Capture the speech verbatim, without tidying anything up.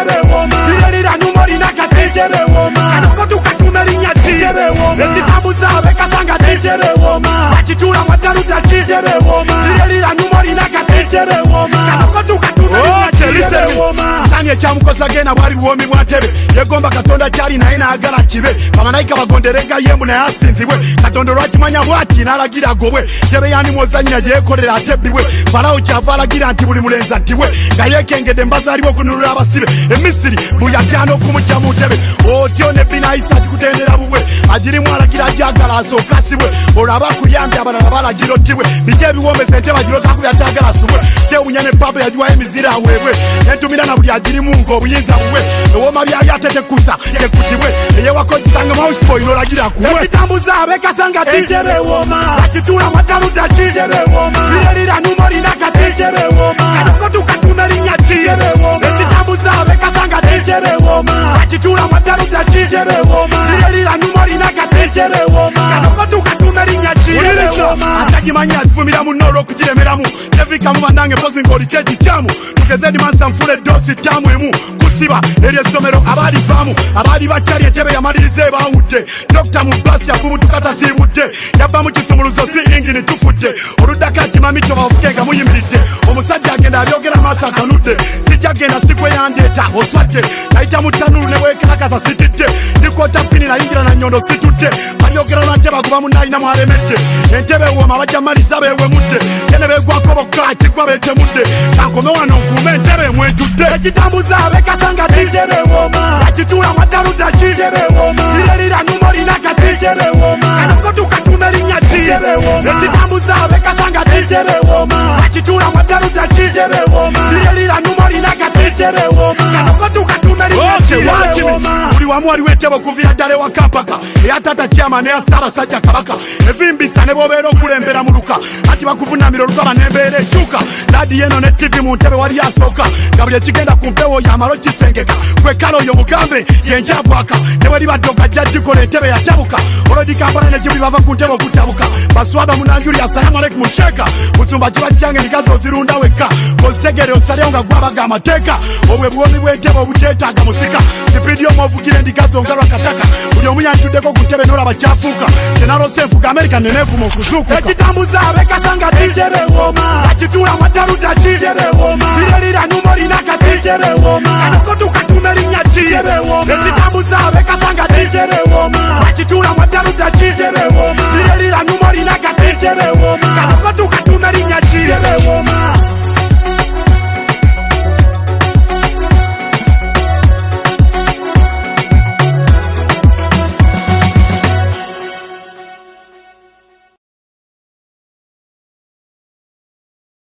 tere woma Birelira nyumori nakati tere woma Kanoko tukatumeri nyati tere woma Etitambuza beka sanga tere woma Bachitura mataruda tere woma Birelira nyumori nakati tere woma Kanoko tukatumeri nyati tere woma Sanye chamukosa gena wari womi mwatebe Yegomba katonda chari na ina agala chibe Pamanaika wagonderega yembu na yasinziwe Katondo rwachi manya wati na alagira gowe Jebe yani mwozanya jekore la tebiwe Farao chavala gira antibuli mulenza tiwe Gayeke ngede mbazari wakunurura abasibe Emisiri buyakyano kumujamu utebe Otione bina isati kutendera buwe Ajiri mwala gira jagala aso kasiwe Oraba kuyambi abana nabala giro tiwe Bijebi wome sente wajiro taku ya tagala suwe Je unyane pape ya juwa emizira wewe Nentumina na buli ajiri mungo buyinza buwe Ewoma bya yatete kusa Yekutiwe Eye wako jisanga mausipo inola gira kuwe Ekitambuza beka sanga titere woma Achitura mataruda chitere woma Birelira numori naka titere woma Kanoko tukatumeri nyati tere woma Ekitambuza beka sanga titere woma Achitura mataruda chitere woma Birelira numori naka titere woma Kanoko tukatumeri nyati tere woma Atakimanya atfumira munoro kujiremeramu Tevika mubandange pozi ngoli keji chamu Tukezedi mansa mfule dosi tamu emu Kusiba eri esomero abadi famu Abadi bachari etebe ya madirize bawude Dokta mubasi ya fumu tukata sibude Yaba mchisumuluzo si ingi ni tufude Orudakati mamito wafukenga muyimiride Omusadi agenda abyogera masa kanude Sijagenda sikwe yandeta oswate Naita mutanuru neweke nakasa sitite Nikota pini na ingira na nyondo situte Abyogera na teba kubamu na ina muharemete Entebe uwa waja mali sabe we mude Yenebe kwa kobo kati kwa bete mude Kankome wano kume entebe mwetude Ekitambuza beka sanga titere woma Achitura mataruda chitere woma Birelira numori naka titere woma Kanoko tukatumeri nyati tere woma Ekitambuza beka sanga titere woma Achitura mataruda chitere woma Birelira numori naka titere woma Kanoko tukatumeri nyati tere woma Uli wamu wali wetebo kuvira dale wakampaka Eyatata chama ne asara sajja kabaka Evimbisa ne bobero kulembera muluka Ati bakuvunamiro lukaba nembere chuka Ladi yeno ne T V muntebe wali asoka Gabule chigenda kumpewo ya maro chisengeka Kwe kalo yo mugambe yenjabwaka Neweli badoka jadi kole ntebe ya tabuka Olodi kampana ne jibu bava kuntebo kutabuka Baswaba munanjuri assalamu alaikum musheka Musumba jiba jange nikazo zirunda weka Kosegere osale unga gwaba gama teka Owe buomi wetebo buteta gamusika Sipidio mwovugile ndikazo ngalwa kataka Uli omuya ntudeko kuntebe nola bachafuka Tenaro senfu ga Amerika nenefu mokuzukuka Ekitambuza beka sanga titere woma Achitura mataruda chitere woma Birelira numori naka titere woma Kanoko tuka